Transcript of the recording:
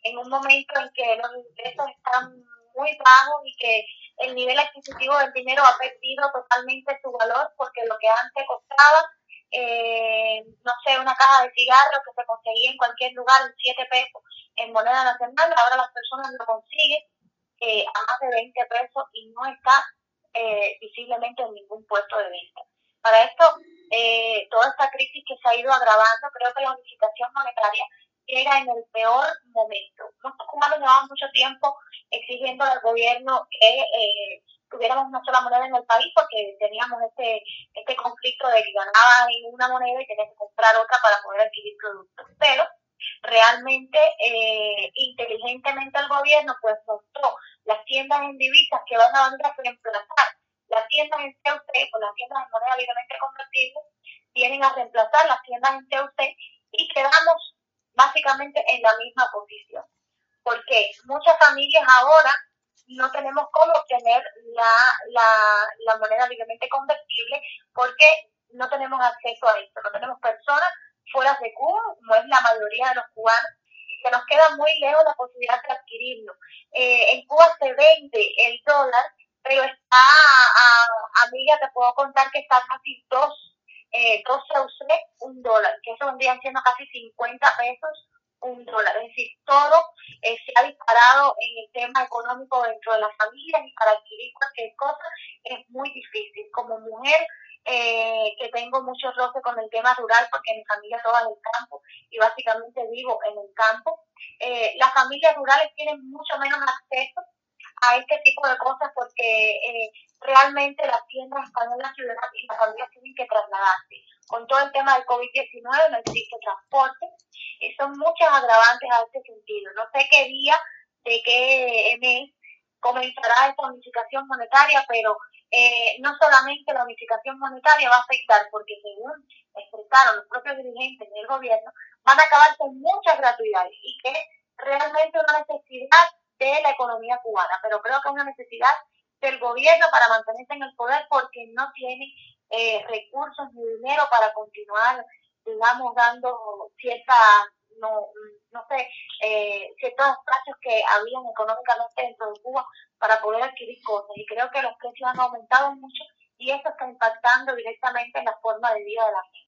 en un momento en que los ingresos están muy bajos y que el nivel adquisitivo del dinero ha perdido totalmente su valor, porque lo que antes costaba, no sé, una caja de cigarros que se conseguía en cualquier lugar en 7 pesos en moneda nacional, ahora las personas lo consiguen a más de 20 pesos y no está visiblemente en ningún puesto de venta. Para esto, toda esta crisis que se ha ido agravando, creo que la unificación monetaria llega en el peor momento. Nosotros cubanos llevamos mucho tiempo exigiendo al gobierno que tuviéramos una sola moneda en el país, porque teníamos este conflicto de que ganabas en una moneda y tenías que comprar otra para poder adquirir productos. Pero realmente, inteligentemente el gobierno pues mostró las tiendas en divisas que van a venir a reemplazar las tiendas en CUC, con las tiendas en moneda libremente convertible, vienen a reemplazar las tiendas en CUC y quedamos básicamente en la misma posición. Porque muchas familias ahora no tenemos cómo obtener la moneda libremente convertible porque no tenemos acceso a esto, no tenemos personas fuera de Cuba, como es la mayoría de los cubanos, y se nos queda muy lejos la posibilidad de adquirirlo. En Cuba se vende el dólar, pero está, amiga, te puedo contar que está casi dos CUC, un dólar, que eso vendrían siendo casi 50 pesos un dólar. Es decir, todo se ha disparado en el tema económico dentro de las familias, y para adquirir cualquier cosa es muy difícil. Como mujer, que tengo mucho roce con el tema rural, porque mi familia toda es del campo y básicamente vivo en el campo, las familias rurales tienen mucho menos acceso a este tipo de cosas, porque realmente las tiendas están en la ciudad y las familias tienen que trasladarse. Con todo el tema del COVID-19 no existe transporte y son muchas agravantes a este sentido. No sé qué día, de qué mes comenzará esta unificación monetaria, pero no solamente la unificación monetaria va a afectar, porque según expresaron los propios dirigentes del gobierno, van a acabarse muchas gratuidades y que es realmente una necesidad de la economía cubana, pero creo que es una necesidad del gobierno para mantenerse en el poder, porque no tiene recursos ni dinero para continuar, digamos, dando no sé, ciertos espacios que habían económicamente dentro de Cuba para poder adquirir cosas. Y creo que los precios han aumentado mucho y eso está impactando directamente en la forma de vida de la gente.